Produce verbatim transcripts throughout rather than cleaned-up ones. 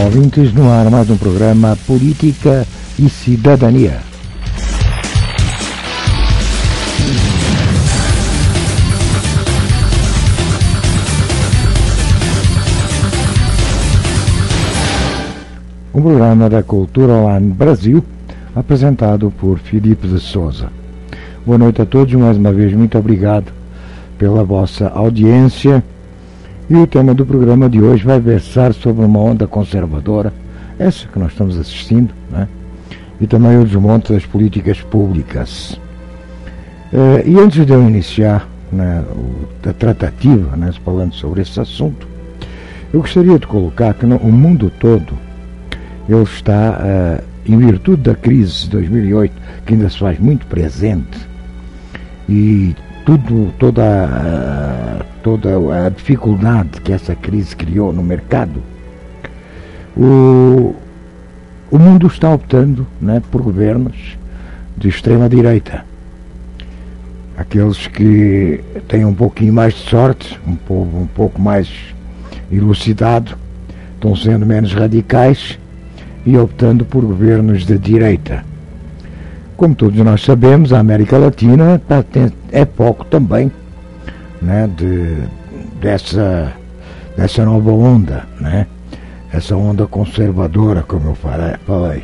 ouvintes, no ar mais um programa Política e Cidadania. Um programa da Cultura Online Brasil, apresentado por Filipe de Souza. Boa noite a todos, mais uma vez muito obrigado pela vossa audiência. E o tema do programa de hoje vai versar sobre uma onda conservadora, essa que nós estamos assistindo, né? E também o desmonte das políticas públicas. Uh, e antes de eu iniciar, né, o, a tratativa, né, falando sobre esse assunto, eu gostaria de colocar que no, o mundo todo ele está, uh, em virtude da crise de dois mil e oito, que ainda se faz muito presente, e tudo, toda, a, toda a dificuldade que essa crise criou no mercado, o, o mundo está optando, né, por governos de extrema-direita. Aqueles que têm um pouquinho mais de sorte, um povo um pouco mais elucidado, estão sendo menos radicais e optando por governos de direita. Como todos nós sabemos, a América Latina tá, tem, é foco também, né, de, dessa, dessa nova onda, né, essa onda conservadora, como eu falei.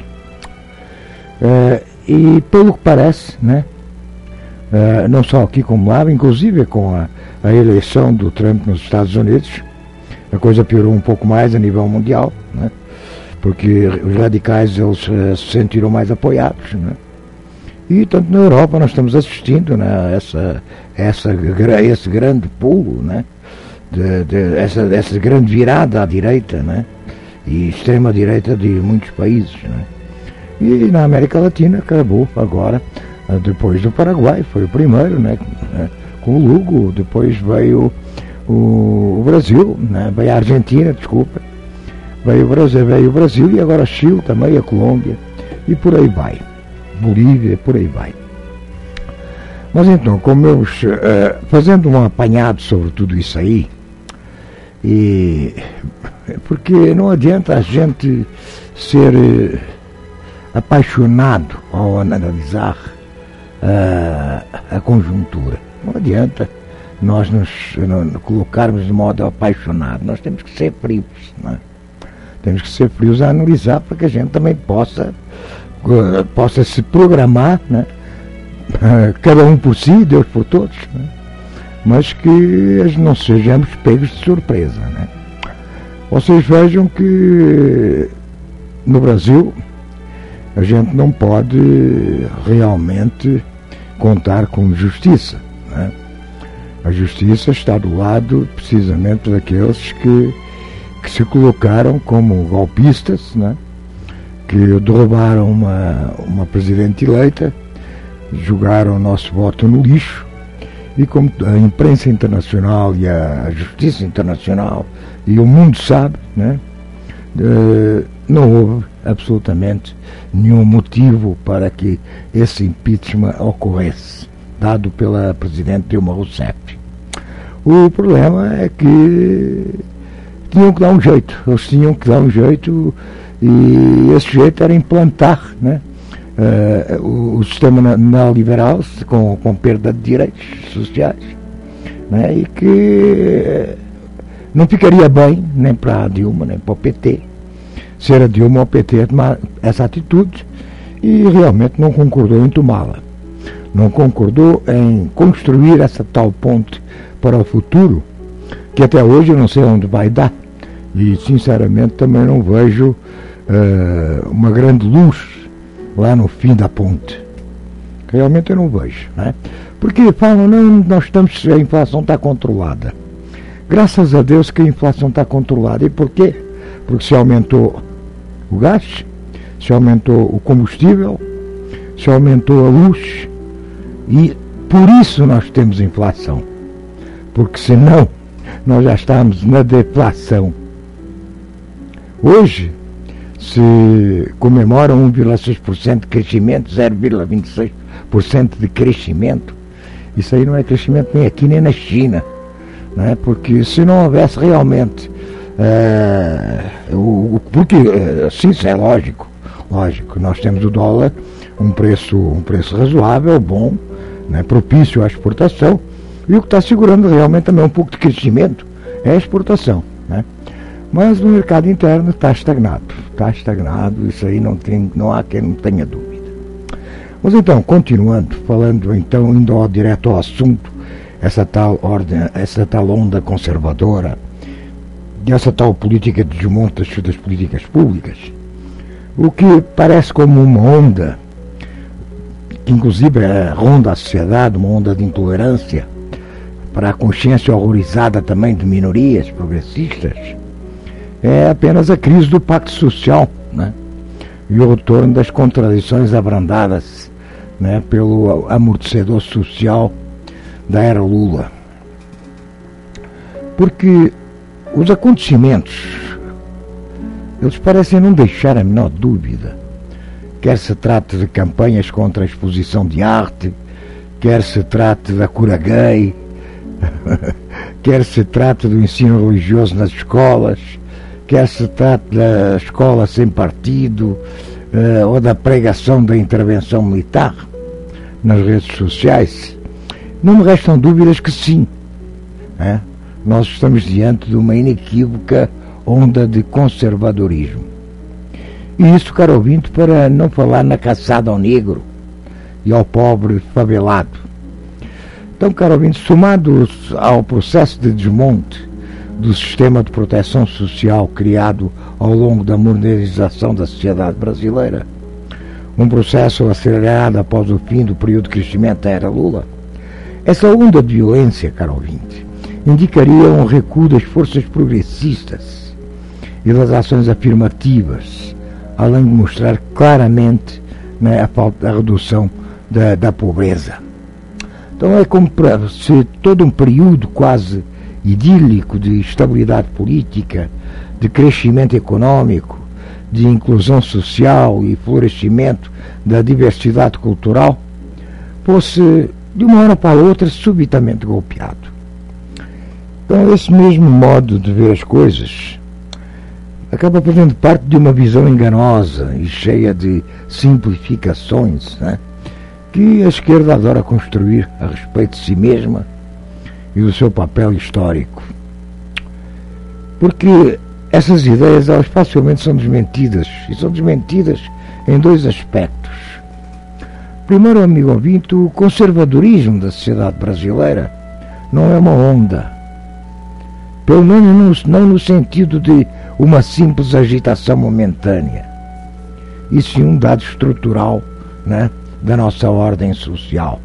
É, e pelo que parece, né, é, não só aqui como lá, inclusive com a, a eleição do Trump nos Estados Unidos, a coisa piorou um pouco mais a nível mundial, né, porque os radicais eles, uh, se sentiram mais apoiados, né? E tanto na Europa nós estamos assistindo, né, essa, essa, esse grande pulo, né, de, de, essa, essa grande virada à direita, né, e extrema-direita de muitos países, né. E na América Latina acabou agora, depois do Paraguai, foi o primeiro, né, com o Lugo, depois veio o, o Brasil, né, veio a Argentina, desculpa, veio o Brasil, veio o Brasil e agora Chile também, a Colômbia, e por aí vai. Bolívia, por aí vai. Mas então, como eu, uh, fazendo um apanhado sobre tudo isso aí, e porque não adianta a gente ser uh, apaixonado ao analisar uh, a conjuntura. Não adianta nós nos uh, colocarmos de modo apaixonado. Nós temos que ser frios, né? Temos que ser frios a analisar para que a gente também possa possa se programar, né? Cada um por si, Deus por todos, né? Mas que não sejamos pegos de surpresa, né? Vocês vejam que no Brasil a gente não pode realmente contar com justiça, né? A justiça está do lado precisamente daqueles que, que se colocaram como golpistas, né? Que derrubaram uma, uma presidente eleita, jogaram o nosso voto no lixo, e como a imprensa internacional e a justiça internacional e o mundo sabe, né, uh, não houve absolutamente nenhum motivo para que esse impeachment ocorresse, dado pela presidente Dilma Rousseff. O problema é que tinham que dar um jeito, eles tinham que dar um jeito. E esse jeito era implantar, né, uh, o, o sistema neoliberal com, com perda de direitos sociais, né, e que não ficaria bem nem para a Dilma, nem para o P T, ser a Dilma ou o P T tomar essa atitude, e realmente não concordou em tomá-la. Não concordou em construir essa tal ponte para o futuro, que até hoje eu não sei onde vai dar, e sinceramente também não vejo Uh, uma grande luz lá no fim da ponte. Realmente eu não vejo, né? Porque falam, não, nós estamos, a inflação está controlada. Graças a Deus que a inflação está controlada. E porquê? Porque se aumentou o gás, se aumentou o combustível, se aumentou a luz, e por isso nós temos inflação. Porque senão nós já estamos na deflação. Hoje se comemora um vírgula seis por cento de crescimento, zero vírgula vinte e seis por cento de crescimento. Isso aí não é crescimento nem aqui nem na China, né? Porque se não houvesse realmente é, o, porque, sim, isso é lógico, lógico, nós temos o dólar, um preço, um preço razoável, bom, né, propício à exportação, e o que está segurando realmente também um pouco de crescimento é a exportação, né? Mas o mercado interno está estagnado, está estagnado, isso aí não, tem, não há quem não tenha dúvida. Mas então, continuando, falando então, indo ao, direto ao assunto, essa tal ordem, essa tal onda conservadora, essa tal política de desmonte das, das políticas públicas, o que parece como uma onda, que inclusive é, ronda a sociedade, uma onda de intolerância, para a consciência horrorizada também de minorias progressistas, é apenas a crise do pacto social, né? E o retorno das contradições abrandadas, né, pelo amortecedor social da era Lula. Porque os acontecimentos, eles parecem não deixar a menor dúvida, quer se trate de campanhas contra a exposição de arte, quer se trate da cura gay, quer se trate do ensino religioso nas escolas, quer se trate da escola sem partido, uh, ou da pregação da intervenção militar nas redes sociais, não me restam dúvidas que sim, é? Nós estamos diante de uma inequívoca onda de conservadorismo. E isso, caro ouvinte, para não falar na caçada ao negro e ao pobre favelado. Então, caro ouvinte, somados ao processo de desmonte do sistema de proteção social criado ao longo da modernização da sociedade brasileira, um processo acelerado após o fim do período de crescimento da era Lula, essa onda de violência, caro ouvinte, indicaria um recuo das forças progressistas e das ações afirmativas, além de mostrar claramente, né, a, falta, a redução da, da pobreza. Então é como para se todo um período quase idílico de estabilidade política, de crescimento econômico, de inclusão social e florescimento da diversidade cultural, fosse de uma hora para a outra subitamente golpeado. Então esse mesmo modo de ver as coisas acaba fazendo parte de uma visão enganosa e cheia de simplificações, né, que a esquerda adora construir a respeito de si mesma e do seu papel histórico. Porque essas ideias, elas facilmente são desmentidas, e são desmentidas em dois aspectos. Primeiro, amigo ouvinte, o conservadorismo da sociedade brasileira não é uma onda, pelo menos não no sentido de uma simples agitação momentânea, e sim um dado estrutural, né, da nossa ordem social.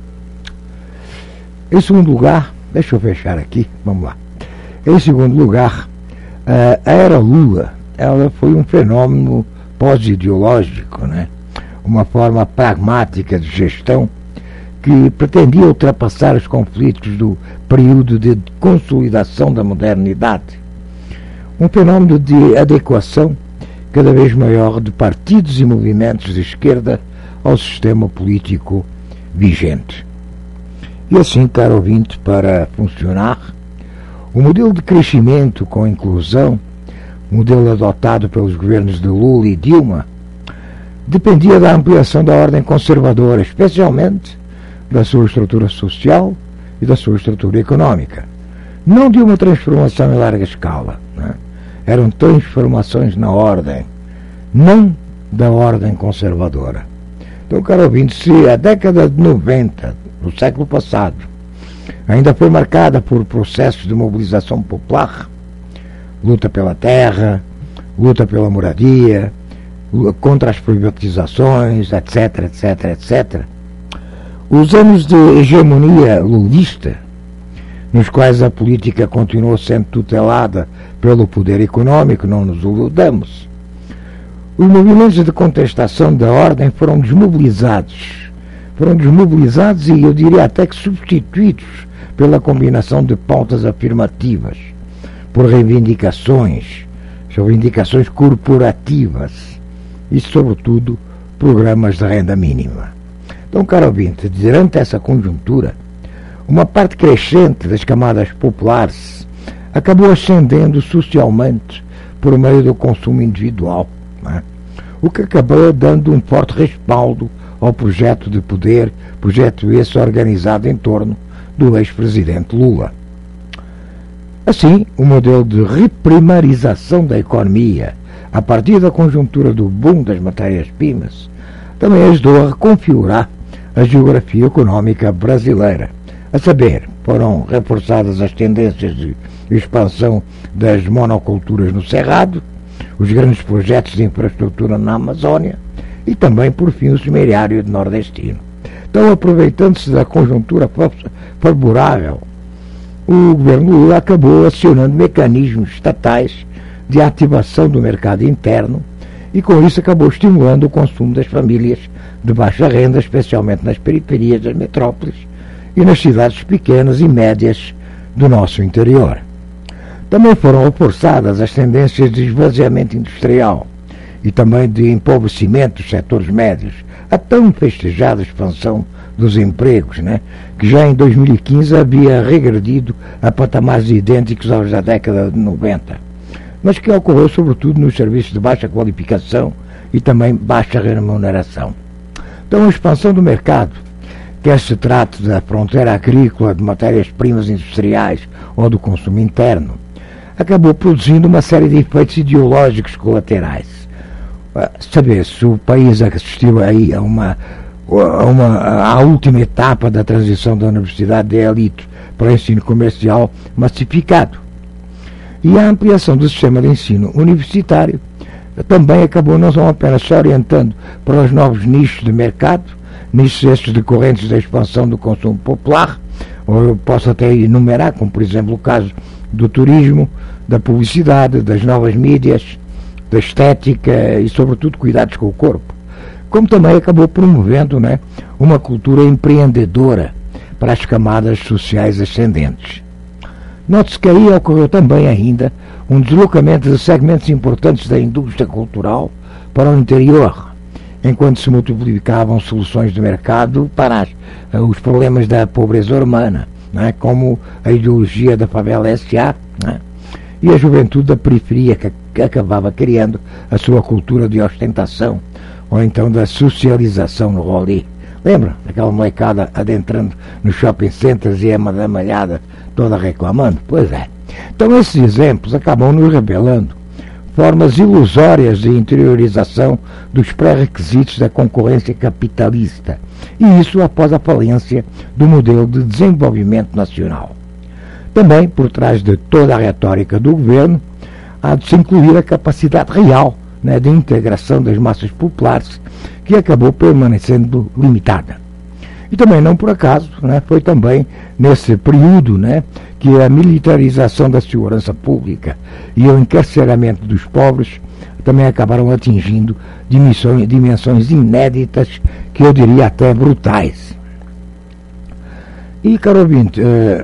Em segundo lugar, deixa eu fechar aqui, vamos lá. Em segundo lugar, a era Lula, ela foi um fenômeno pós-ideológico, né? Uma forma pragmática de gestão que pretendia ultrapassar os conflitos do período de consolidação da modernidade. Um fenômeno de adequação cada vez maior de partidos e movimentos de esquerda ao sistema político vigente. E assim, caro ouvinte, para funcionar, o modelo de crescimento com inclusão, modelo adotado pelos governos de Lula e Dilma, dependia da ampliação da ordem conservadora, especialmente da sua estrutura social e da sua estrutura econômica. Não de uma transformação em larga escala, né? Eram transformações na ordem, não da ordem conservadora. Então, caro ouvinte, se a década de noventa do século passado ainda foi marcada por processos de mobilização popular, luta pela terra, luta pela moradia, contra as privatizações, etc, etc, etcétera, os anos de hegemonia lulista, nos quais a política continuou sendo tutelada pelo poder econômico, não nos iludamos, os movimentos de contestação da ordem foram desmobilizados, foram desmobilizados e eu diria até que substituídos pela combinação de pautas afirmativas, por reivindicações, reivindicações corporativas e, sobretudo, programas de renda mínima. Então, caro ouvinte, durante essa conjuntura, uma parte crescente das camadas populares acabou ascendendo socialmente por meio do consumo individual, né? O que acabou dando um forte respaldo ao projeto de poder, projeto esse organizado em torno do ex-presidente Lula. Assim, o modelo de reprimarização da economia, a partir da conjuntura do boom das matérias-primas, também ajudou a reconfigurar a geografia econômica brasileira. A saber, foram reforçadas as tendências de expansão das monoculturas no Cerrado, os grandes projetos de infraestrutura na Amazônia e também, por fim, o semiárido nordestino. Então, aproveitando-se da conjuntura favorável, o governo Lula acabou acionando mecanismos estatais de ativação do mercado interno e, com isso, acabou estimulando o consumo das famílias de baixa renda, especialmente nas periferias das metrópoles e nas cidades pequenas e médias do nosso interior. Também foram reforçadas as tendências de esvaziamento industrial e também de empobrecimento dos setores médios, a tão festejada expansão dos empregos, né, que já em dois mil e quinze havia regredido a patamares idênticos aos da década de noventa, mas que ocorreu sobretudo nos serviços de baixa qualificação e também baixa remuneração. Então, a expansão do mercado, quer se trate da fronteira agrícola, de matérias-primas industriais ou do consumo interno, acabou produzindo uma série de efeitos ideológicos colaterais. Saber se o país assistiu aí a uma, a uma a última etapa da transição da universidade de elite para o ensino comercial massificado. E a ampliação do sistema de ensino universitário também acabou não só apenas se orientando para os novos nichos de mercado, nichos estes decorrentes da expansão do consumo popular, ou eu posso até enumerar, como por exemplo o caso do turismo, da publicidade, das novas mídias, da estética e sobretudo cuidados com o corpo, como também acabou promovendo, né, uma cultura empreendedora para as camadas sociais ascendentes. Note-se que aí ocorreu também ainda um deslocamento de segmentos importantes da indústria cultural para o interior, enquanto se multiplicavam soluções de mercado para as, os problemas da pobreza urbana, né, como a ideologia da favela S A, né, e a juventude da periferia, que, que acabava criando a sua cultura de ostentação, ou então da socialização no rolê. Lembra? Aquela molecada adentrando nos shopping centers e a malhada toda reclamando? Pois é. Então esses exemplos acabam nos revelando formas ilusórias de interiorização dos pré-requisitos da concorrência capitalista, e isso após a falência do modelo de desenvolvimento nacional. Também, por trás de toda a retórica do governo, há de se incluir a capacidade real, né, de integração das massas populares, que acabou permanecendo limitada. E também, não por acaso, né, foi também nesse período, né, que a militarização da segurança pública e o encarceramento dos pobres também acabaram atingindo dimensões, dimensões inéditas, que eu diria até brutais. E, caro ouvinte, eh,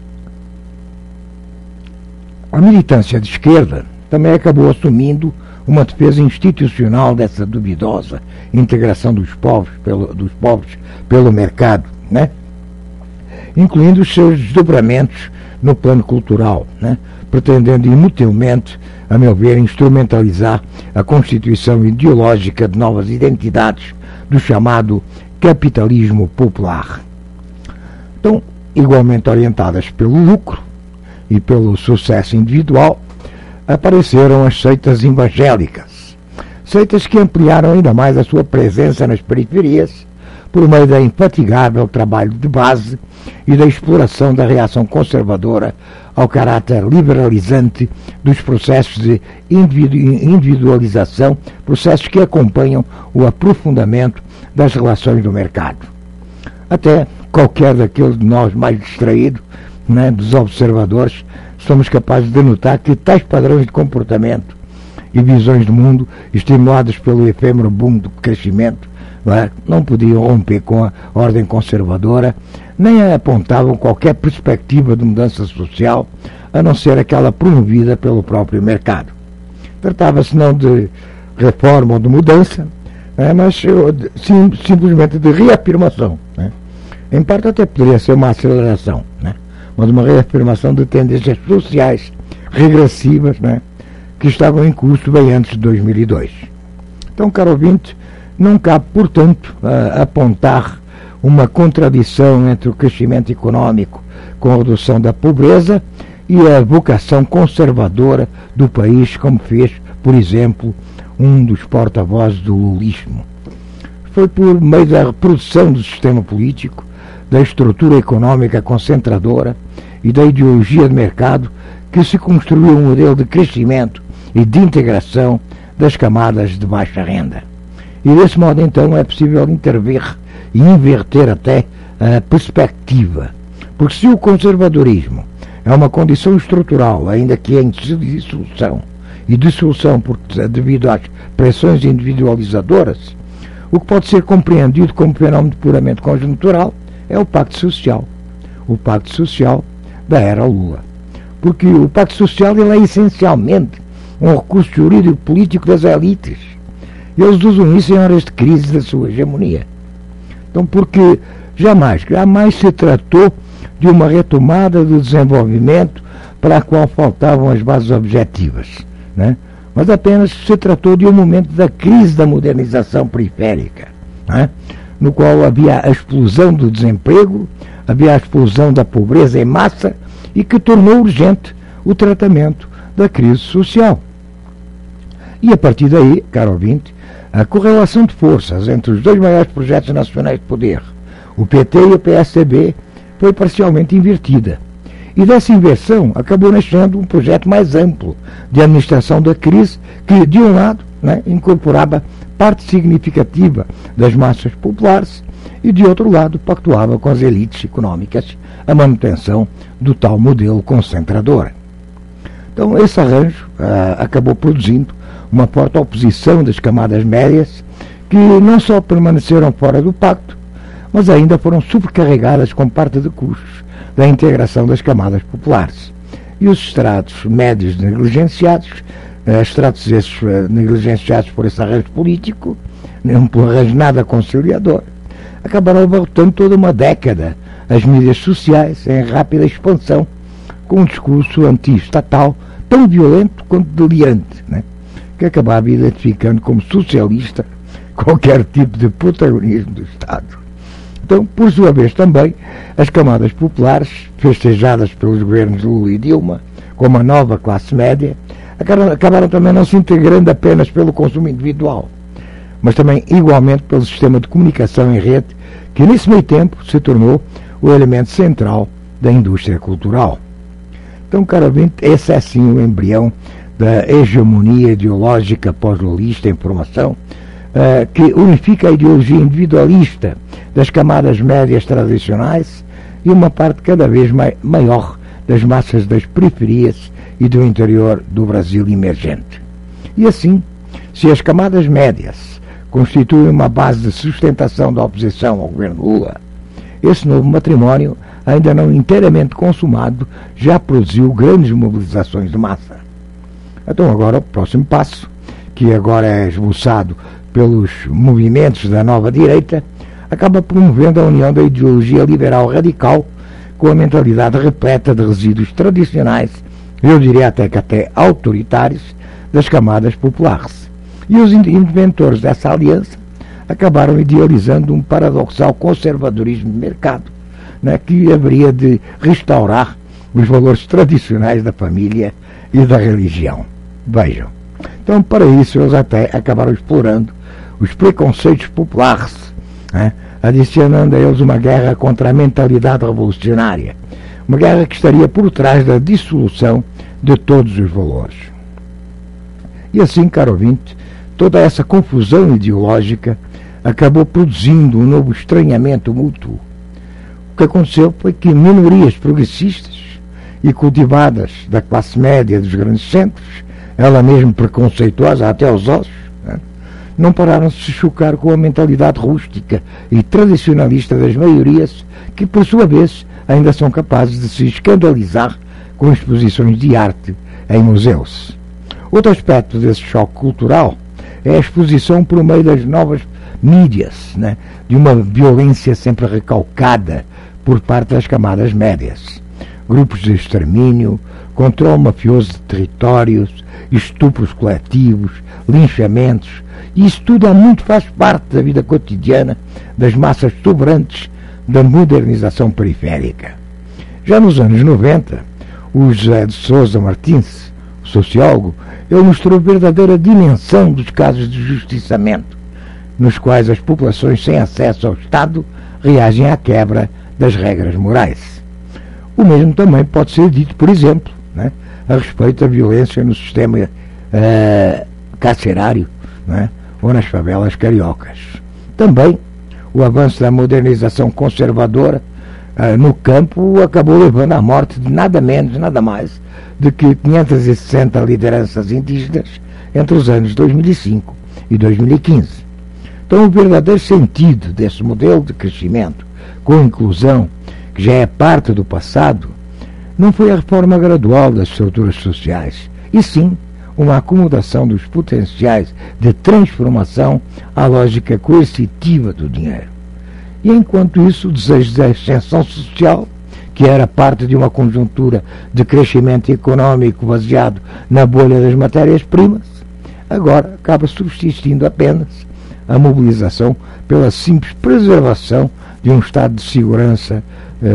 a militância de esquerda também acabou assumindo uma defesa institucional dessa duvidosa integração dos povos pelo, dos povos pelo mercado, né? Incluindo os seus desdobramentos no plano cultural, né? Pretendendo inutilmente, a meu ver, instrumentalizar a constituição ideológica de novas identidades do chamado capitalismo popular. Então, igualmente orientadas pelo lucro e pelo sucesso individual, apareceram as seitas evangélicas, seitas que ampliaram ainda mais a sua presença nas periferias por meio da infatigável trabalho de base e da exploração da reação conservadora ao caráter liberalizante dos processos de individualização, processos que acompanham o aprofundamento das relações do mercado. Até qualquer daqueles de nós mais distraídos, né, dos observadores, somos capazes de notar que tais padrões de comportamento e visões do mundo, estimulados pelo efêmero boom do crescimento, não, é, não podiam romper com a ordem conservadora, nem apontavam qualquer perspectiva de mudança social, a não ser aquela promovida pelo próprio mercado. Tratava-se não de reforma ou de mudança, é, mas sim, simplesmente de reafirmação, né? Em parte até poderia ser uma aceleração, né? mas uma reafirmação de tendências sociais regressivas, né, que estavam em curso bem antes de dois mil e dois. Então, caro ouvinte, não cabe, portanto, a, apontar uma contradição entre o crescimento económico com a redução da pobreza e a vocação conservadora do país, como fez, por exemplo, um dos porta-vozes do lulismo. Foi por meio da reprodução do sistema político, da estrutura económica concentradora e da ideologia de mercado que se construiu um modelo de crescimento e de integração das camadas de baixa renda. E desse modo, então, é possível intervir e inverter até a perspectiva. Porque se o conservadorismo é uma condição estrutural, ainda que em dissolução, e dissolução porque, devido às pressões individualizadoras, o que pode ser compreendido como fenómeno puramente conjuntural é o Pacto Social. O Pacto Social da era Lula. Porque o Pacto Social ele é essencialmente um recurso jurídico-político das elites. Eles usam isso em horas de crise da sua hegemonia. Então, porque jamais, jamais se tratou de uma retomada do desenvolvimento para a qual faltavam as bases objetivas, né? Mas apenas se tratou de um momento da crise da modernização periférica, né? No qual havia a explosão do desemprego, havia a explosão da pobreza em massa e que tornou urgente o tratamento da crise social. E a partir daí, caro ouvinte, a correlação de forças entre os dois maiores projetos nacionais de poder, o P T e o P S D B, foi parcialmente invertida. E dessa inversão acabou nascendo um projeto mais amplo de administração da crise que, de um lado, né, incorporava parte significativa das massas populares e, de outro lado, pactuava com as elites económicas a manutenção do tal modelo concentrador. Então, esse arranjo ah, acabou produzindo uma forte oposição das camadas médias que não só permaneceram fora do pacto, mas ainda foram sobrecarregadas com parte de custos da integração das camadas populares. E os estratos médios negligenciados, estratos esses negligenciados por esse arranjo político, por arranjo nada conciliador, acabaram abarrotando toda uma década as mídias sociais em rápida expansão, com um discurso anti-estatal tão violento quanto delirante, né? Que acabava identificando como socialista qualquer tipo de protagonismo do Estado. Então, por sua vez também, as camadas populares, festejadas pelos governos Lula e Dilma, como a nova classe média, acabaram, acabaram também não se integrando apenas pelo consumo individual, mas também igualmente pelo sistema de comunicação em rede, que nesse meio tempo se tornou o elemento central da indústria cultural. Então, caro ouvinte, esse é sim o embrião da hegemonia ideológica pós-lulista em formação, uh, que unifica a ideologia individualista das camadas médias tradicionais e uma parte cada vez mai- maior das massas das periferias e do interior do Brasil emergente. E assim, se as camadas médias constituem uma base de sustentação da oposição ao governo Lula, esse novo matrimónio, ainda não inteiramente consumado, já produziu grandes mobilizações de massa. Então agora o próximo passo, que agora é esboçado pelos movimentos da nova direita, acaba promovendo a união da ideologia liberal radical com a mentalidade repleta de resíduos tradicionais, eu diria até que até autoritários, das camadas populares. E os inventores dessa aliança acabaram idealizando um paradoxal conservadorismo de mercado, né, que haveria de restaurar os valores tradicionais da família e da religião. Vejam. Então, para isso, eles até acabaram explorando os preconceitos populares, né, adicionando a eles uma guerra contra a mentalidade revolucionária, uma guerra que estaria por trás da dissolução de todos os valores. E assim, caro ouvinte, toda essa confusão ideológica acabou produzindo um novo estranhamento mútuo. O que aconteceu foi que minorias progressistas e cultivadas da classe média dos grandes centros, ela mesmo preconceituosa até aos ossos, né, não pararam de se chocar com a mentalidade rústica e tradicionalista das maiorias, que por sua vez ainda são capazes de se escandalizar com exposições de arte em museus. Outro aspecto desse choque cultural é a exposição por meio das novas mídias, né, de uma violência sempre recalcada por parte das camadas médias. grupos de extermínio, controle mafioso de territórios, estupros coletivos, linchamentos, e isso tudo há muito faz parte da vida cotidiana das massas sobrantes da modernização periférica. Já nos anos noventa, o José de Sousa Martins, o sociólogo, ele mostrou a verdadeira dimensão dos casos de justiçamento, nos quais as populações sem acesso ao Estado reagem à quebra das regras morais. O mesmo também pode ser dito, por exemplo, né, a respeito da violência no sistema uh, carcerário, né, ou nas favelas cariocas. Também o avanço da modernização conservadora uh, no campo acabou levando à morte de nada menos, nada mais do que quinhentas e sessenta lideranças indígenas entre os anos dois mil e cinco e dois mil e quinze. Então, o verdadeiro sentido desse modelo de crescimento com inclusão, que já é parte do passado, não foi a reforma gradual das estruturas sociais, e sim uma acomodação dos potenciais de transformação à lógica coercitiva do dinheiro. E enquanto isso, o desejo de ascensão social, que era parte de uma conjuntura de crescimento econômico baseado na bolha das matérias-primas, agora acaba subsistindo apenas a mobilização pela simples preservação de um estado de segurança eh,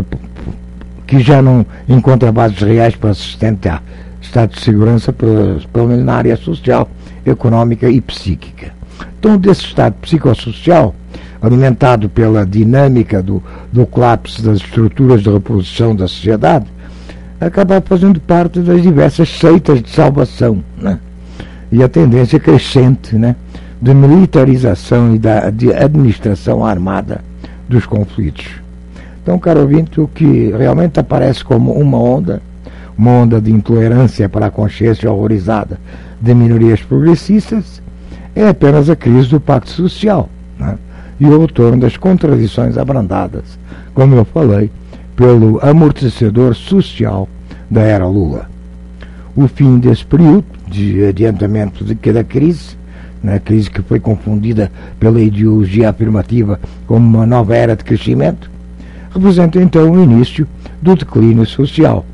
que já não encontra bases reais para sustentar. Estado de segurança, pelo, pelo menos na área social, económica e psíquica. Então, desse estado psicossocial, alimentado pela dinâmica do, do colapso das estruturas de reprodução da sociedade, acaba fazendo parte das diversas seitas de salvação, né? E a tendência crescente, né, de militarização e da, de administração armada dos conflitos. Então, caro ouvinte, o que realmente aparece como uma onda, uma onda de intolerância para a consciência horrorizada de minorias progressistas, é apenas a crise do pacto social, né? E o retorno das contradições abrandadas, como eu falei, pelo amortecedor social da era Lula. O fim desse período de adiantamento de cada crise, né, crise que foi confundida pela ideologia afirmativa como uma nova era de crescimento, representa então o início do declínio social.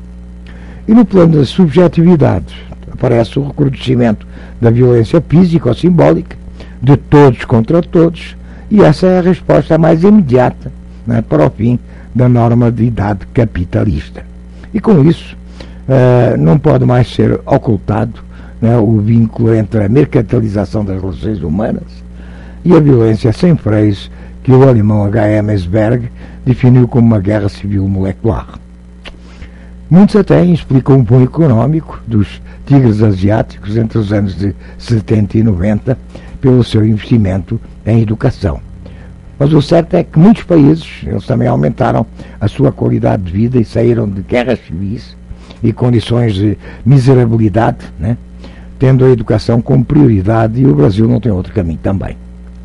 E no plano da subjetividade aparece o recrudescimento da violência física ou simbólica, de todos contra todos, e essa é a resposta mais imediata, né, para o fim da norma de idade capitalista. E com isso, uh, não pode mais ser ocultado, né, o vínculo entre a mercantilização das relações humanas e a violência sem freios que o alemão H M Ellsberg definiu como uma guerra civil molecular. Muitos até explicam o boom econômico dos tigres asiáticos entre os anos de setenta e noventa pelo seu investimento em educação. Mas o certo é que muitos países, eles também aumentaram a sua qualidade de vida e saíram de guerras civis e condições de miserabilidade, né, tendo a educação como prioridade, e o Brasil não tem outro caminho também.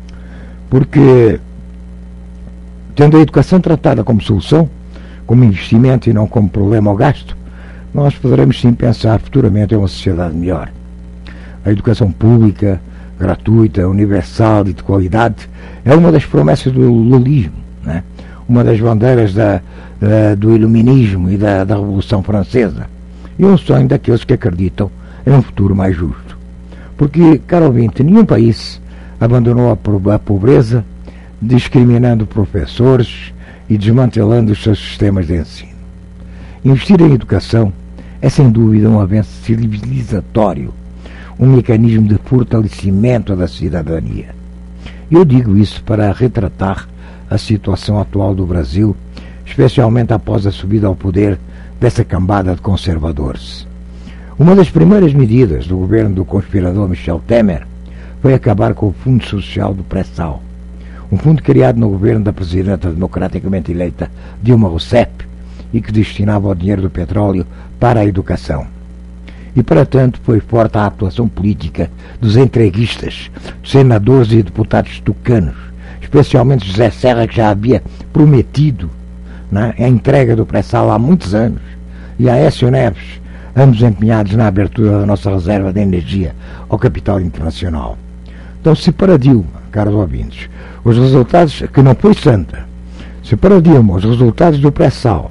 Porque, tendo a educação tratada como solução, como investimento e não como problema ou gasto, nós poderemos sim pensar futuramente em uma sociedade melhor. A educação pública, gratuita, universal e de qualidade é uma das promessas do lulismo, né? Uma das bandeiras da, da, do iluminismo e da, da Revolução Francesa, e um sonho daqueles que acreditam em um futuro mais justo. Porque, caro ouvinte, nenhum país abandonou a, a pobreza, discriminando professores e desmantelando os seus sistemas de ensino. Investir em educação é sem dúvida um avanço civilizatório, um mecanismo de fortalecimento da cidadania. Eu digo isso para retratar a situação atual do Brasil, especialmente após a subida ao poder dessa cambada de conservadores. Uma das primeiras medidas do governo do conspirador Michel Temer foi acabar com o Fundo Social do Pré-Sal, um fundo criado no governo da presidenta democraticamente eleita Dilma Rousseff e que destinava o dinheiro do petróleo para a educação. E, para tanto, foi forte a atuação política dos entreguistas, senadores e deputados tucanos, especialmente José Serra, que já havia prometido, né, a entrega do pré-sal há muitos anos, e Aécio Neves, ambos empenhados na abertura da nossa reserva de energia ao capital internacional. Então, se para Dilma, caros ouvintes, os resultados, que não foi santa, se para Dilma os resultados do pré-sal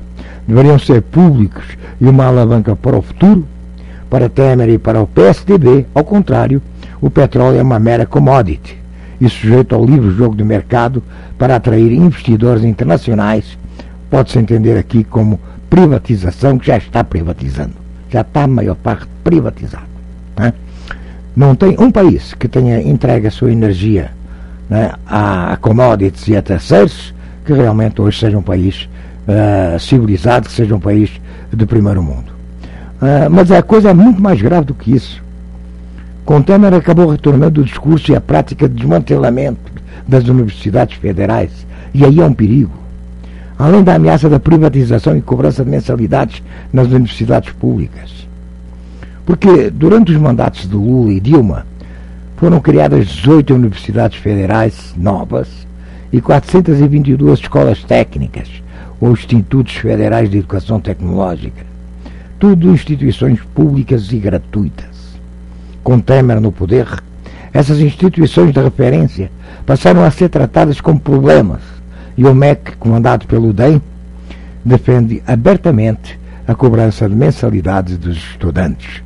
deveriam ser públicos e uma alavanca para o futuro. Para Temer e para o P S D B, ao contrário, o petróleo é uma mera commodity e sujeito ao livre jogo do mercado para atrair investidores internacionais. Pode-se entender aqui como privatização, que já está privatizando. Já está a maior parte privatizado. Né? Não tem um país que tenha entregue a sua energia, né, a commodities e a terceiros, que realmente hoje seja um país uh, civilizado, que seja um país de primeiro mundo. Uh, mas a coisa é muito mais grave do que isso. Com Temer acabou retornando o discurso e a prática de desmantelamento das universidades federais, e aí é um perigo. Além da ameaça da privatização e cobrança de mensalidades nas universidades públicas. Porque durante os mandatos de Lula e Dilma foram criadas dezoito universidades federais novas e quatrocentas e vinte e duas escolas técnicas ou institutos federais de educação tecnológica. Tudo instituições públicas e gratuitas. Com Temer no poder, essas instituições de referência passaram a ser tratadas como problemas e o M E C, comandado pelo D E M, defende abertamente a cobrança de mensalidades dos estudantes.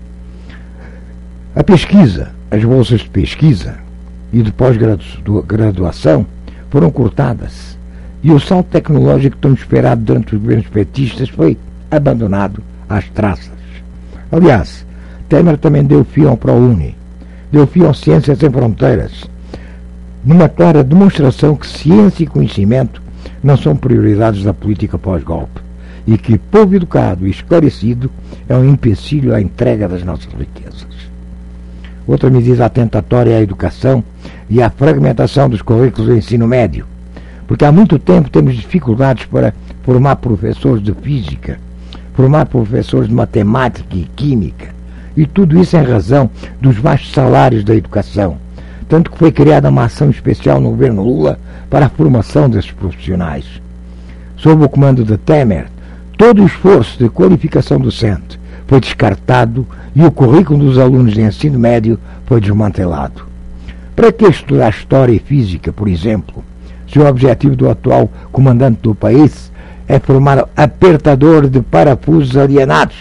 A pesquisa, as bolsas de pesquisa e de pós-graduação foram cortadas e o salto tecnológico tão esperado durante os governos petistas foi abandonado às traças. Aliás, Temer também deu fim ao ProUni, deu fim ao Ciências Sem Fronteiras, numa clara demonstração que ciência e conhecimento não são prioridades da política pós-golpe e que povo educado e esclarecido é um empecilho à entrega das nossas riquezas. Outra medida atentatória é a educação e a fragmentação dos currículos do ensino médio, porque há muito tempo temos dificuldades para formar professores de física, formar professores de matemática e química, e tudo isso em razão dos baixos salários da educação, tanto que foi criada uma ação especial no governo Lula para a formação desses profissionais. Sob o comando de Temer, todo o esforço de qualificação docente foi descartado e o currículo dos alunos de ensino médio foi desmantelado. Para que estudar História e Física, por exemplo, se o objetivo do atual comandante do país é formar apertador de parafusos alienados?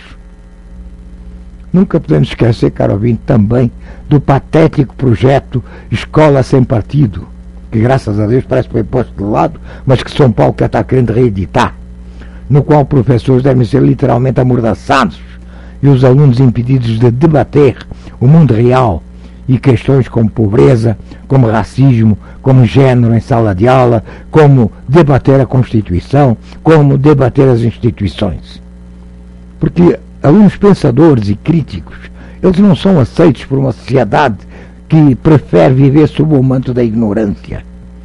Nunca podemos esquecer, caro ouvinte, também do patético projeto Escola Sem Partido, que graças a Deus parece que foi posto de lado, mas que São Paulo quer estar querendo reeditar, no qual professores devem ser literalmente amordaçados e os alunos impedidos de debater o mundo real e questões como pobreza, como racismo, como género em sala de aula, como debater a Constituição, como debater as instituições. Porque alunos pensadores e críticos, eles não são aceitos por uma sociedade que prefere viver sob o manto da ignorância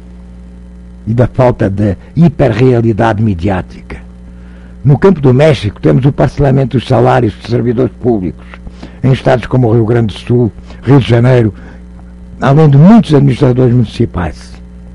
e da falta de hiperrealidade midiática. No campo doméstico temos o parcelamento dos salários de servidores públicos em estados como o Rio Grande do Sul, Rio de Janeiro, além de muitos administradores municipais.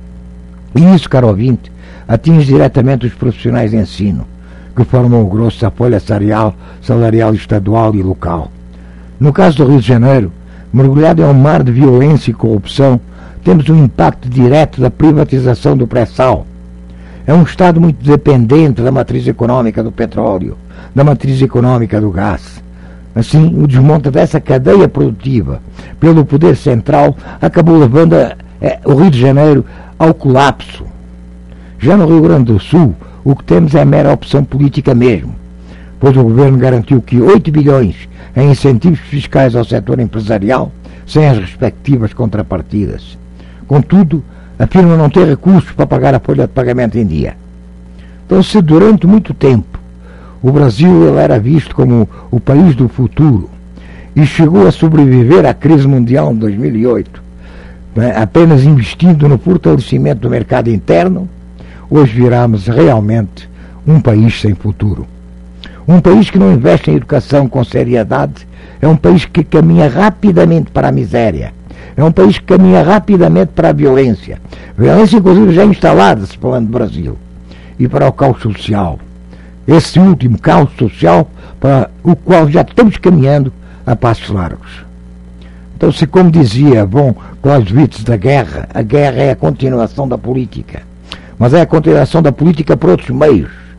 E isso, caro ouvinte, atinge diretamente os profissionais de ensino, que formam o grosso da folha salarial, salarial estadual e local. No caso do Rio de Janeiro, mergulhado em um mar de violência e corrupção, temos um impacto direto da privatização do pré-sal. É um Estado muito dependente da matriz econômica do petróleo, da matriz econômica do gás. Assim, o desmonte dessa cadeia produtiva pelo poder central acabou levando a, a, o Rio de Janeiro ao colapso. Já no Rio Grande do Sul, o que temos é mera opção política mesmo, pois o governo garantiu que oito bilhões em incentivos fiscais ao setor empresarial, sem as respectivas contrapartidas. Contudo, afirma não ter recursos para pagar a folha de pagamento em dia. Então, se durante muito tempo o Brasil ele era visto como o país do futuro e chegou a sobreviver à crise mundial de dois mil e oito, né, apenas investindo no fortalecimento do mercado interno, hoje viramos realmente um país sem futuro. Um país que não investe em educação com seriedade é um país que caminha rapidamente para a miséria. É um país que caminha rapidamente para a violência. Violência, inclusive, já instalada, se falando do Brasil. E para o caos social. Esse último caos social para o qual já estamos caminhando a passos largos. Então, se como dizia von Clausewitz da guerra, a guerra é a continuação da política. Mas é a continuação da política por outros meios.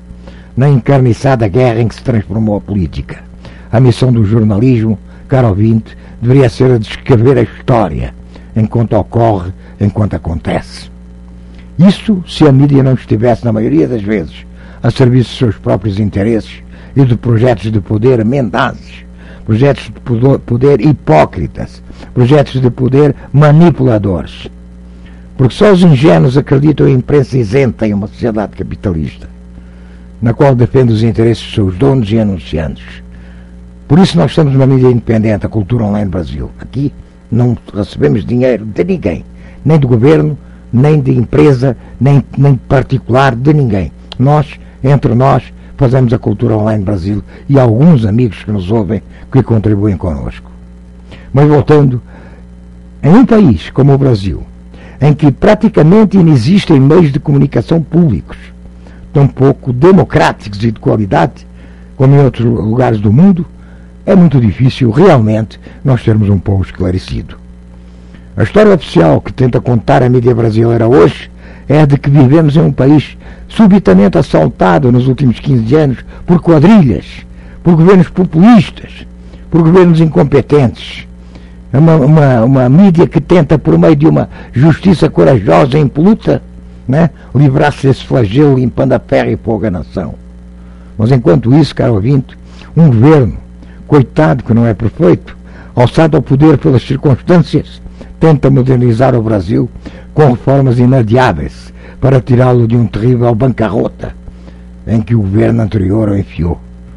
na encarniçada guerra em que se transformou a política. A missão do jornalismo, caro ouvinte, deveria ser a de escrever a história, enquanto ocorre, enquanto acontece. Isso se a mídia não estivesse, na maioria das vezes, a serviço dos seus próprios interesses e de projetos de poder mendazes, projetos de poder hipócritas, projetos de poder manipuladores. Porque só os ingênuos acreditam em imprensa isenta em uma sociedade capitalista, na qual defende os interesses dos seus donos e anunciantes. Por isso nós estamos numa mídia independente, a Cultura Online Brasil. Aqui não recebemos dinheiro de ninguém, nem do governo, nem de empresa, nem, nem particular, de ninguém. Nós, entre nós, fazemos a Cultura Online Brasil e alguns amigos que nos ouvem que contribuem connosco. Mas voltando, em um país como o Brasil, em que praticamente não existem meios de comunicação públicos, tão pouco democráticos e de qualidade, como em outros lugares do mundo, é muito difícil realmente nós termos um povo esclarecido. A história oficial que tenta contar a mídia brasileira hoje é a de que vivemos em um país subitamente assaltado nos últimos quinze anos por quadrilhas, por governos populistas, por governos incompetentes. É uma, uma, uma mídia que tenta, por meio de uma justiça corajosa e impoluta, né, livrar-se desse flagelo limpando a terra e fogo à nação. Mas enquanto isso, caro ouvinte, um governo, coitado que não é perfeito, alçado ao poder pelas circunstâncias, tenta modernizar o Brasil com reformas inadiáveis para tirá-lo de um terrível bancarrota em que o governo anterior o enfiou.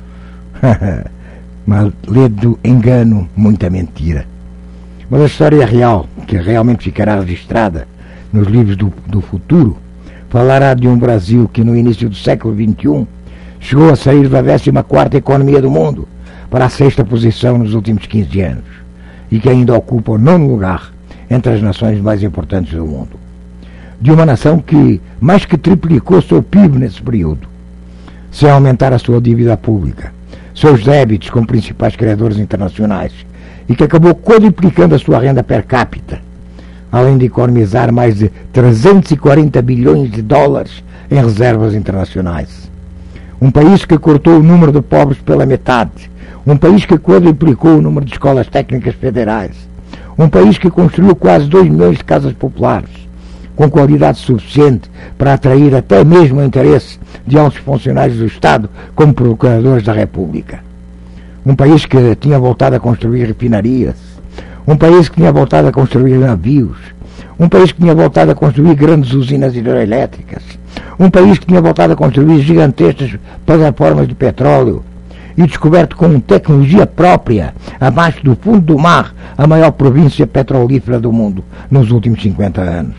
Maledo engano, muita mentira. Mas a história real, que realmente ficará registrada nos livros do, do futuro, falará de um Brasil que no início do século vinte e um chegou a sair da décima quarta economia do mundo para a sexta posição nos últimos quinze anos e que ainda ocupa o nono lugar entre as nações mais importantes do mundo. De uma nação que mais que triplicou seu P I B nesse período, sem aumentar a sua dívida pública, seus débitos com principais credores internacionais, e que acabou quadruplicando a sua renda per capita, além de economizar mais de trezentos e quarenta bilhões de dólares em reservas internacionais. Um país que cortou o número de pobres pela metade, um país que quadruplicou o número de escolas técnicas federais, um país que construiu quase dois milhões de casas populares, com qualidade suficiente para atrair até mesmo o interesse de altos funcionários do Estado como procuradores da República. Um país que tinha voltado a construir refinarias, um país que tinha voltado a construir navios, um país que tinha voltado a construir grandes usinas hidroelétricas, um país que tinha voltado a construir gigantescas plataformas de petróleo e descoberto com tecnologia própria, abaixo do fundo do mar, a maior província petrolífera do mundo nos últimos cinquenta anos.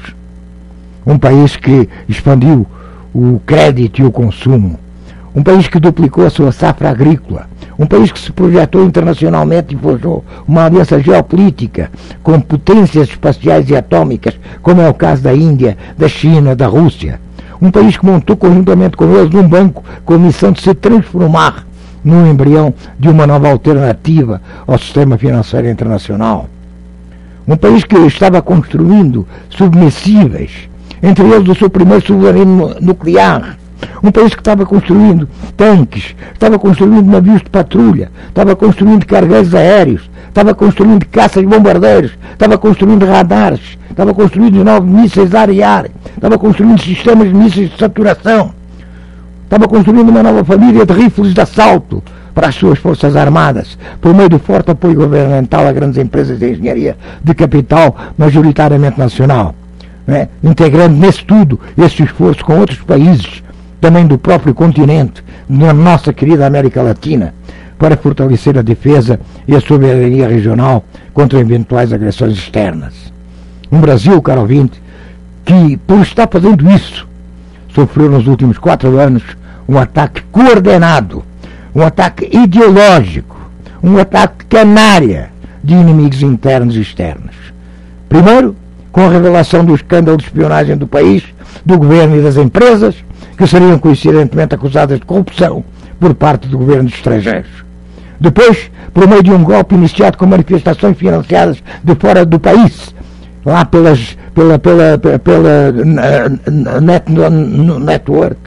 Um país que expandiu o crédito e o consumo, um país que duplicou a sua safra agrícola, um país que se projetou internacionalmente e forjou uma aliança geopolítica com potências espaciais e atômicas, como é o caso da Índia, da China, da Rússia. Um país que montou conjuntamente com eles um banco com a missão de se transformar no embrião de uma nova alternativa ao sistema financeiro internacional. Um país que estava construindo submersíveis, entre eles o seu primeiro submarino nuclear. Um país que estava construindo tanques, estava construindo navios de patrulha, estava construindo cargueiros aéreos, estava construindo caças bombardeiros, estava construindo radares, estava construindo novos mísseis ar e ar, estava construindo sistemas de mísseis de saturação, estava construindo uma nova família de rifles de assalto para as suas forças armadas, por meio do forte apoio governamental a grandes empresas de engenharia de capital, majoritariamente nacional, né? Integrando nesse tudo esse esforço com outros países, também do próprio continente, na nossa querida América Latina, para fortalecer a defesa e a soberania regional contra eventuais agressões externas. Um Brasil, caro ouvinte, que, por estar fazendo isso, sofreu nos últimos quatro anos um ataque coordenado, um ataque ideológico, um ataque canária de inimigos internos e externos. Primeiro, com a revelação do escândalo de espionagem do país, do governo e das empresas, que seriam coincidentemente acusadas de corrupção por parte do governo dos estrangeiros. Depois, por meio de um golpe iniciado com manifestações financiadas de fora do país, lá pelas, pela, pela, pela, pela net, network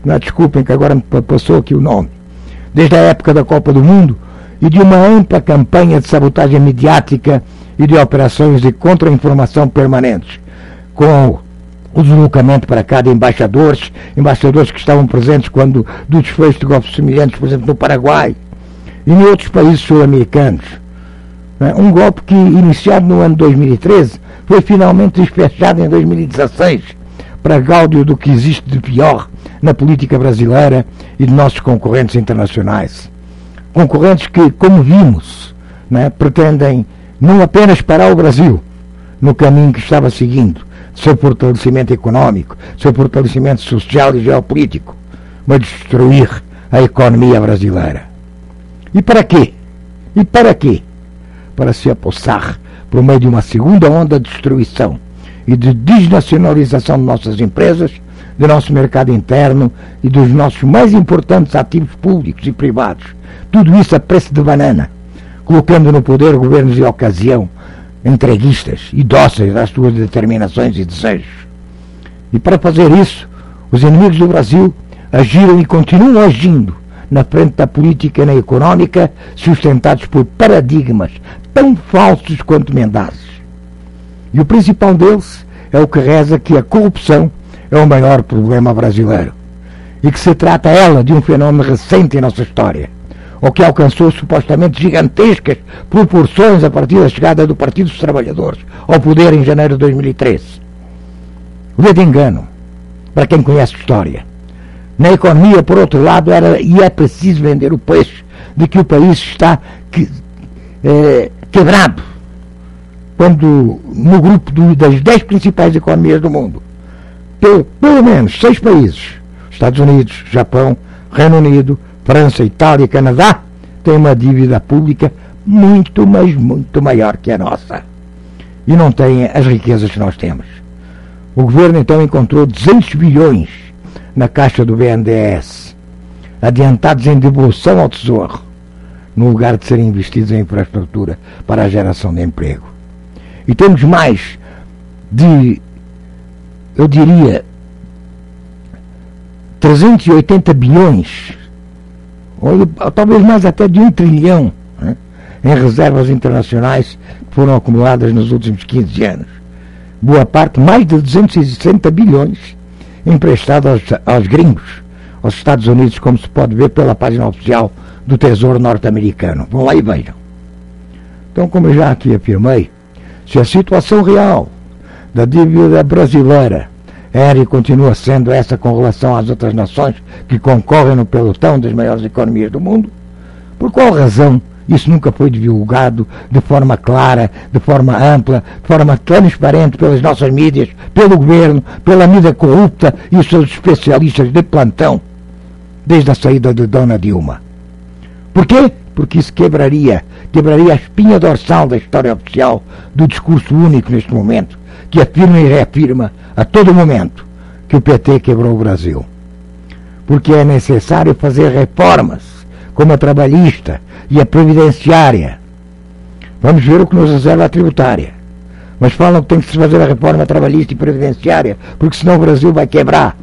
não, desculpem que agora me passou aqui o nome, desde a época da Copa do Mundo, e de uma ampla campanha de sabotagem mediática e de operações de contra-informação permanentes, com o deslocamento para cá de embaixadores, embaixadores que estavam presentes quando do desfecho de golpes semelhantes, por exemplo, no Paraguai e em outros países sul-americanos. Um golpe que, iniciado no ano dois mil e treze, foi finalmente despechado em dois mil e dezasseis, para gáudio do que existe de pior na política brasileira e de nossos concorrentes internacionais. Concorrentes que, como vimos, né, pretendem não apenas parar o Brasil no caminho que estava seguindo, seu fortalecimento econômico, seu fortalecimento social e geopolítico, mas destruir a economia brasileira. E para quê? E para quê? Para se apossar por meio de uma segunda onda de destruição e de desnacionalização de nossas empresas, do nosso mercado interno e dos nossos mais importantes ativos públicos e privados. Tudo isso a preço de banana, colocando no poder governos de ocasião, entreguistas e dóceis às suas determinações e desejos. E para fazer isso, os inimigos do Brasil agiram e continuam agindo na frente da política e na econômica, sustentados por paradigmas tão falsos quanto mendazes. E o principal deles é o que reza que a corrupção é o maior problema brasileiro, e que se trata ela de um fenómeno recente em nossa história, ou que alcançou supostamente gigantescas proporções a partir da chegada do Partido dos Trabalhadores ao poder em janeiro de dois mil e treze. Vê de engano, para quem conhece história. Na economia, por outro lado, era e é preciso vender o peixe de que o país está que, é, quebrado, quando no grupo do, das dez principais economias do mundo, pelo, pelo menos seis países, Estados Unidos, Japão, Reino Unido, França, Itália e Canadá, têm uma dívida pública muito, mas muito maior que a nossa. E não têm as riquezas que nós temos. O governo então encontrou duzentos bilhões na caixa do B N D E S, adiantados em devolução ao Tesouro, no lugar de serem investidos em infraestrutura para a geração de emprego. E temos mais de, eu diria, trezentos e oitenta bilhões, ou talvez mais até de um trilhão, né, em reservas internacionais que foram acumuladas nos últimos quinze anos. Boa parte, mais de duzentos e sessenta bilhões, emprestado aos, aos gringos, aos Estados Unidos, como se pode ver pela página oficial do Tesouro norte-americano. Vão lá e vejam. Então, como eu já aqui afirmei, se a situação real da dívida brasileira era e continua sendo essa com relação às outras nações que concorrem no pelotão das maiores economias do mundo, por qual razão isso nunca foi divulgado de forma clara, de forma ampla, de forma transparente pelas nossas mídias, pelo governo, pela mídia corrupta e os seus especialistas de plantão, desde a saída de Dona Dilma? Por quê? Porque isso quebraria, quebraria a espinha dorsal da história oficial do discurso único neste momento, que afirma e reafirma a todo momento que o P T quebrou o Brasil. Porque é necessário fazer reformas, como a trabalhista e a previdenciária. Vamos ver o que nos reserva a tributária. Mas falam que tem que se fazer a reforma trabalhista e previdenciária, porque senão o Brasil vai quebrar.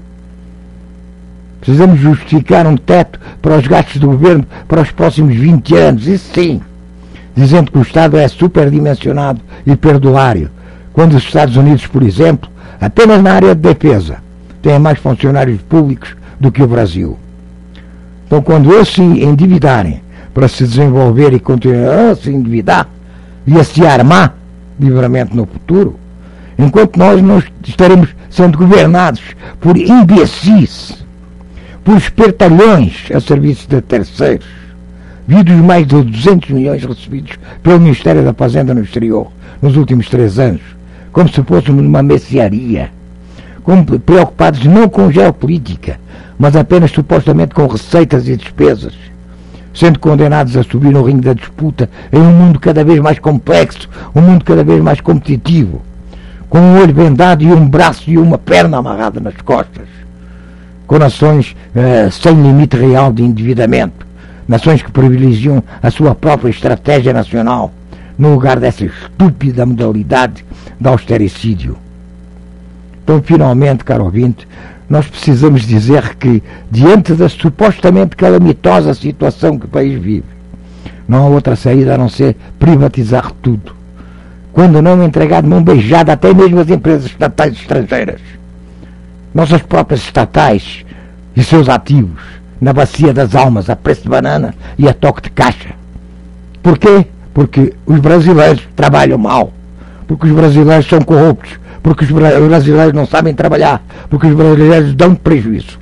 Precisamos justificar um teto para os gastos do governo para os próximos vinte anos, isso sim, dizendo que o Estado é superdimensionado e perdulário, quando os Estados Unidos, por exemplo, apenas na área de defesa, têm mais funcionários públicos do que o Brasil. Então, quando eles se endividarem para se desenvolver e continuar a se endividar e a se armar livremente no futuro, enquanto nós não estaremos sendo governados por imbecis, por espertalhões a serviço de terceiros, vidos mais de duzentos milhões recebidos pelo Ministério da Fazenda no exterior nos últimos três anos, como se fôssemos numa mercearia, como preocupados não com geopolítica, mas apenas supostamente com receitas e despesas, sendo condenados a subir no ringue da disputa em um mundo cada vez mais complexo, um mundo cada vez mais competitivo, com um olho vendado e um braço e uma perna amarrada nas costas, com nações eh, sem limite real de endividamento, nações que privilegiam a sua própria estratégia nacional, no lugar dessa estúpida modalidade de austericídio. Então, finalmente, caro ouvinte, nós precisamos dizer que, diante da supostamente calamitosa situação que o país vive, não há outra saída a não ser privatizar tudo. Quando não entregar de mão beijada até mesmo as empresas estatais estrangeiras, nossas próprias estatais e seus ativos, na bacia das almas, a preço de banana e a toque de caixa. Porquê? Porque os brasileiros trabalham mal, porque os brasileiros são corruptos, porque os brasileiros não sabem trabalhar, porque os brasileiros dão prejuízo.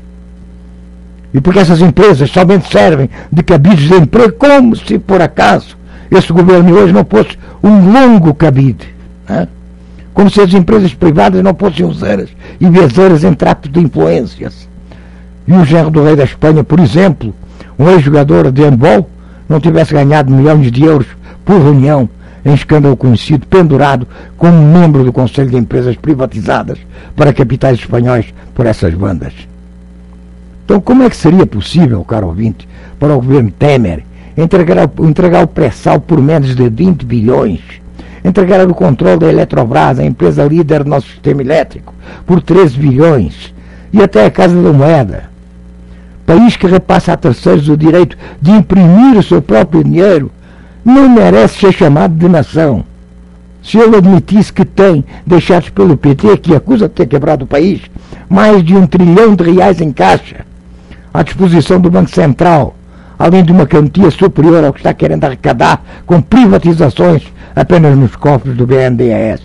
E porque essas empresas somente servem de cabides de emprego, como se por acaso esse governo hoje não fosse um longo cabide, né? Como se as empresas privadas não fossem useiras e vezeiras em trato de influências. E o genro do rei da Espanha, por exemplo, um ex-jogador de handball, não tivesse ganhado milhões de euros por reunião em escândalo conhecido, pendurado como membro do Conselho de Empresas Privatizadas para capitais espanhóis por essas bandas. Então, como é que seria possível, caro ouvinte, para o governo Temer entregar, entregar o pré-sal por menos de vinte bilhões, entregar o controle da Eletrobras, a empresa líder do nosso sistema elétrico, por treze bilhões, e até a Casa da Moeda, país que repassa a terceiros o direito de imprimir o seu próprio dinheiro, não merece ser chamado de nação. Se ele admitisse que tem, deixados pelo P T, que acusa de ter quebrado o país, mais de um trilhão de reais em caixa, à disposição do Banco Central, além de uma quantia superior ao que está querendo arrecadar com privatizações apenas nos cofres do B N D E S.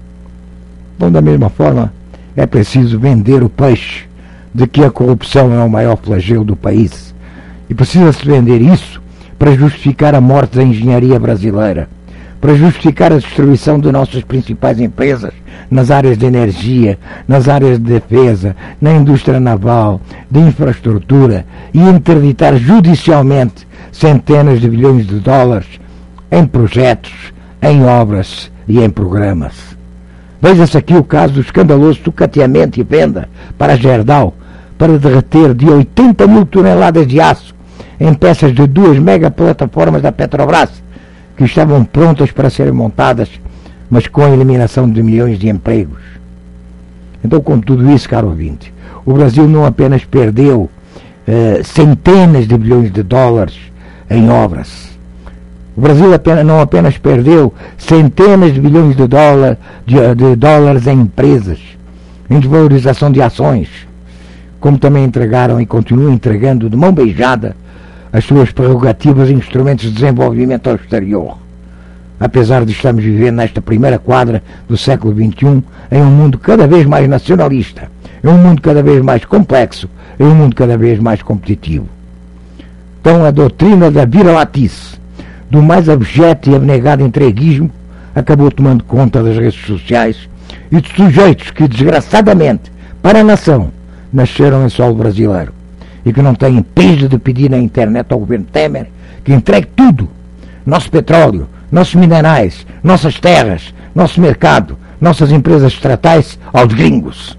Então, da mesma forma, é preciso vender o peixe de que a corrupção é o maior flagelo do país. E precisa-se vender isso para justificar a morte da engenharia brasileira, para justificar a destruição de nossas principais empresas nas áreas de energia, nas áreas de defesa, na indústria naval, de infraestrutura, e interditar judicialmente centenas de bilhões de dólares em projetos, em obras e em programas. Veja-se aqui o caso do escandaloso sucateamento e venda para a Gerdau, para derreter de oitenta mil toneladas de aço em peças de duas megaplataformas da Petrobras, que estavam prontas para serem montadas, mas com a eliminação de milhões de empregos. Então, com tudo isso, caro ouvinte, o Brasil não apenas perdeu eh, centenas de bilhões de dólares em obras. O Brasil apenas, não apenas perdeu centenas de bilhões de, dólar, de, de dólares em empresas, em desvalorização de ações, como também entregaram e continuam entregando de mão beijada as suas prerrogativas e instrumentos de desenvolvimento ao exterior. Apesar de estarmos vivendo nesta primeira quadra do século vinte e um, em um mundo cada vez mais nacionalista, em um mundo cada vez mais complexo, em um mundo cada vez mais competitivo. Então, a doutrina da vira-latice, do mais abjeto e abnegado entreguismo, acabou tomando conta das redes sociais e de sujeitos que, desgraçadamente, para a nação, nasceram em solo brasileiro e que não têm peso de pedir na internet ao governo Temer que entregue tudo, nosso petróleo, nossos minerais, nossas terras, nosso mercado, nossas empresas estatais aos gringos.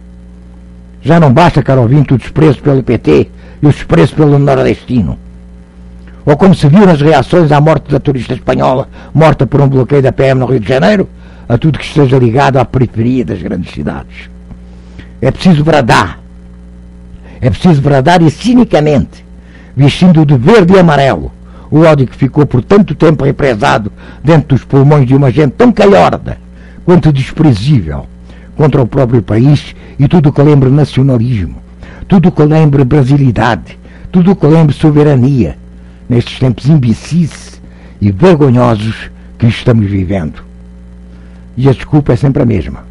Já não basta, caro ouvinte, o desprezo pelo P T e o desprezo pelo nordestino. Ou como se viu nas reações à morte da turista espanhola, morta por um bloqueio da P M no Rio de Janeiro, a tudo que esteja ligado à periferia das grandes cidades. É preciso bradar. É preciso bradar e cinicamente, vestindo de verde e amarelo, o ódio que ficou por tanto tempo represado dentro dos pulmões de uma gente tão calhorda quanto desprezível contra o próprio país e tudo o que lembre nacionalismo, tudo o que lembre brasilidade, tudo o que lembre soberania, nestes tempos imbecis e vergonhosos que estamos vivendo. E a desculpa é sempre a mesma.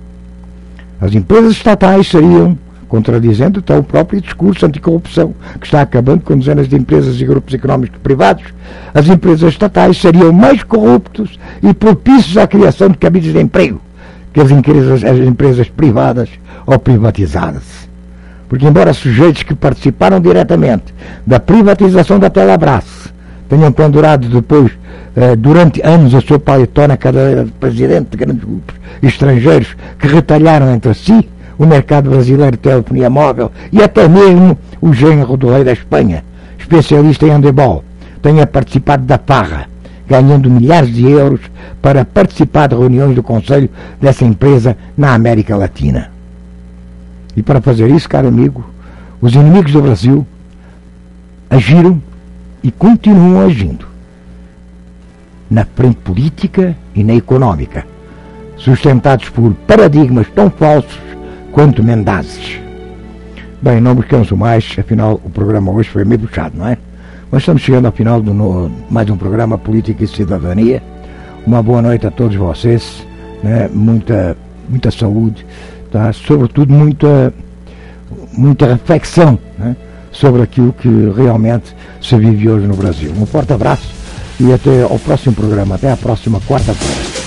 As empresas estatais seriam, contradizendo então o próprio discurso anticorrupção, que está acabando com dezenas de empresas e grupos económicos privados, as empresas estatais seriam mais corruptos e propícios à criação de cabides de emprego que as empresas, as empresas privadas ou privatizadas. Porque embora sujeitos que participaram diretamente da privatização da Telebrás tenham pendurado depois, eh, durante anos, a sua paletó na cadeira de presidente de grandes grupos estrangeiros que retalharam entre si o mercado brasileiro de telefonia móvel e até mesmo o genro do rei da Espanha, especialista em handebol, tenha participado da farra, ganhando milhares de euros para participar de reuniões do conselho dessa empresa na América Latina. E para fazer isso, caro amigo, Os inimigos do Brasil agiram e continuam agindo na frente política e na económica, sustentados por paradigmas tão falsos quanto mendazes. Bem, não buscamos o mais, afinal o programa hoje foi meio puxado, não é? Mas estamos chegando ao final de mais um programa Política e Cidadania. Uma boa noite a todos vocês, né? muita, muita saúde, tá? Sobretudo muita, muita reflexão, né? sobre aquilo que realmente se vive hoje no Brasil. Um forte abraço e até ao próximo programa, até a próxima quarta-feira.